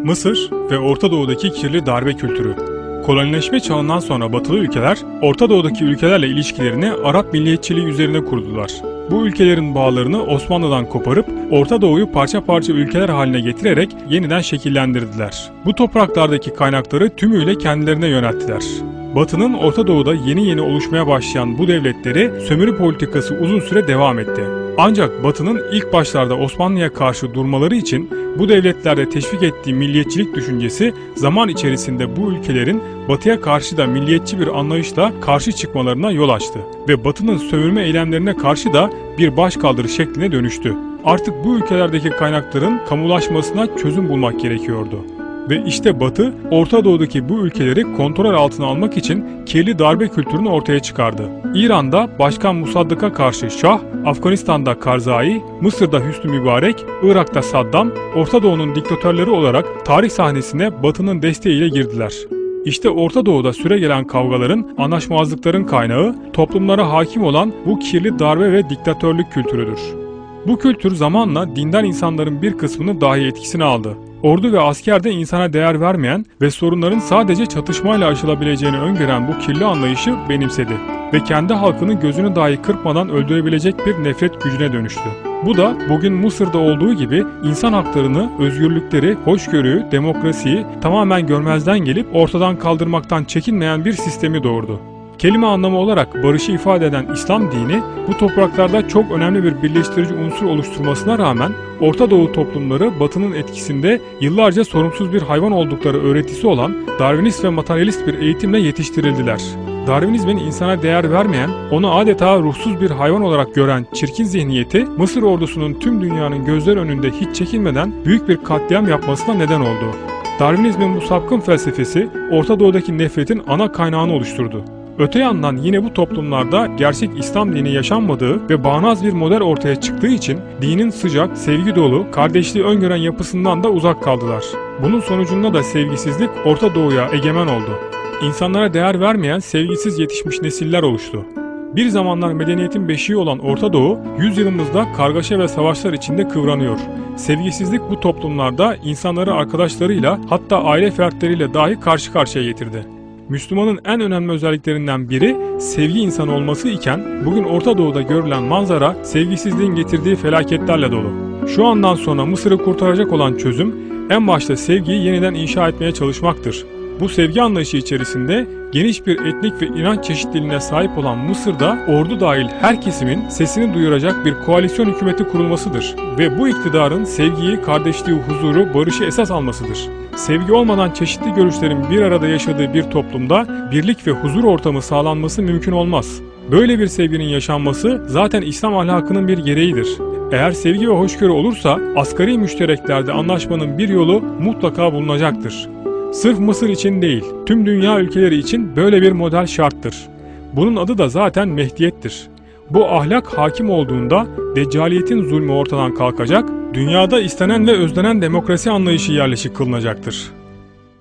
Mısır ve Orta Doğu'daki kirli darbe kültürü. Kolonileşme çağından sonra batılı ülkeler, Orta Doğu'daki ülkelerle ilişkilerini Arap milliyetçiliği üzerine kurdular. Bu ülkelerin bağlarını Osmanlı'dan koparıp Orta Doğu'yu parça parça ülkeler haline getirerek yeniden şekillendirdiler. Bu topraklardaki kaynakları tümüyle kendilerine yönelttiler. Batı'nın Orta Doğu'da yeni oluşmaya başlayan bu devletleri sömürü politikası uzun süre devam etti. Ancak Batı'nın ilk başlarda Osmanlı'ya karşı durmaları için bu devletlerde teşvik ettiği milliyetçilik düşüncesi zaman içerisinde bu ülkelerin Batı'ya karşı da milliyetçi bir anlayışla karşı çıkmalarına yol açtı ve Batı'nın sömürme eylemlerine karşı da bir başkaldırı şekline dönüştü. Artık bu ülkelerdeki kaynakların kamulaşmasına çözüm bulmak gerekiyordu. Ve işte Batı, Orta Doğu'daki bu ülkeleri kontrol altına almak için kirli darbe kültürünü ortaya çıkardı. İran'da Başkan Musaddık'a karşı Şah, Afganistan'da Karzai, Mısır'da Hüsnü Mübarek, Irak'ta Saddam, Orta Doğu'nun diktatörleri olarak tarih sahnesine Batı'nın desteğiyle girdiler. İşte Orta Doğu'da süregelen kavgaların, anlaşmazlıkların kaynağı, toplumlara hakim olan bu kirli darbe ve diktatörlük kültürüdür. Bu kültür zamanla dindar insanların bir kısmını dahi etkisine aldı. Ordu ve askerde insana değer vermeyen ve sorunların sadece çatışmayla aşılabileceğini öngören bu kirli anlayışı benimsedi ve kendi halkının gözünü dahi kırpmadan öldürebilecek bir nefret gücüne dönüştü. Bu da bugün Mısır'da olduğu gibi insan haklarını, özgürlükleri, hoşgörüyü, demokrasiyi tamamen görmezden gelip ortadan kaldırmaktan çekinmeyen bir sistemi doğurdu. Kelime anlamı olarak barışı ifade eden İslam dini bu topraklarda çok önemli bir birleştirici unsur oluşturmasına rağmen Orta Doğu toplumları Batı'nın etkisinde yıllarca sorumsuz bir hayvan oldukları öğretisi olan Darwinist ve materyalist bir eğitimle yetiştirildiler. Darwinizmin insana değer vermeyen, onu adeta ruhsuz bir hayvan olarak gören çirkin zihniyeti Mısır ordusunun tüm dünyanın gözler önünde hiç çekinmeden büyük bir katliam yapmasına neden oldu. Darwinizmin bu sapkın felsefesi Orta Doğu'daki nefretin ana kaynağını oluşturdu. Öte yandan yine bu toplumlarda gerçek İslam dini yaşanmadığı ve bağnaz bir model ortaya çıktığı için dinin sıcak, sevgi dolu, kardeşliği öngören yapısından da uzak kaldılar. Bunun sonucunda da sevgisizlik Orta Doğu'ya egemen oldu. İnsanlara değer vermeyen sevgisiz yetişmiş nesiller oluştu. Bir zamanlar medeniyetin beşiği olan Orta Doğu, yüzyılımızda kargaşa ve savaşlar içinde kıvranıyor. Sevgisizlik bu toplumlarda insanları arkadaşlarıyla hatta aile fertleriyle dahi karşı karşıya getirdi. Müslümanın en önemli özelliklerinden biri sevgi insanı olması iken bugün Orta Doğu'da görülen manzara sevgisizliğin getirdiği felaketlerle dolu. Şu andan sonra Mısır'ı kurtaracak olan çözüm en başta sevgiyi yeniden inşa etmeye çalışmaktır. Bu sevgi anlayışı içerisinde geniş bir etnik ve inanç çeşitliliğine sahip olan Mısır'da ordu dahil her kesimin sesini duyuracak bir koalisyon hükümeti kurulmasıdır. Ve bu iktidarın sevgiyi, kardeşliği, huzuru, barışı esas almasıdır. Sevgi olmadan çeşitli görüşlerin bir arada yaşadığı bir toplumda birlik ve huzur ortamı sağlanması mümkün olmaz. Böyle bir sevginin yaşanması zaten İslam ahlakının bir gereğidir. Eğer sevgi ve hoşgörü olursa asgari müştereklerde anlaşmanın bir yolu mutlaka bulunacaktır. Sırf Mısır için değil, tüm dünya ülkeleri için böyle bir model şarttır. Bunun adı da zaten Mehdiyettir. Bu ahlak hakim olduğunda deccaliyetin zulmü ortadan kalkacak, dünyada istenen ve özlenen demokrasi anlayışı yerleşik kılınacaktır.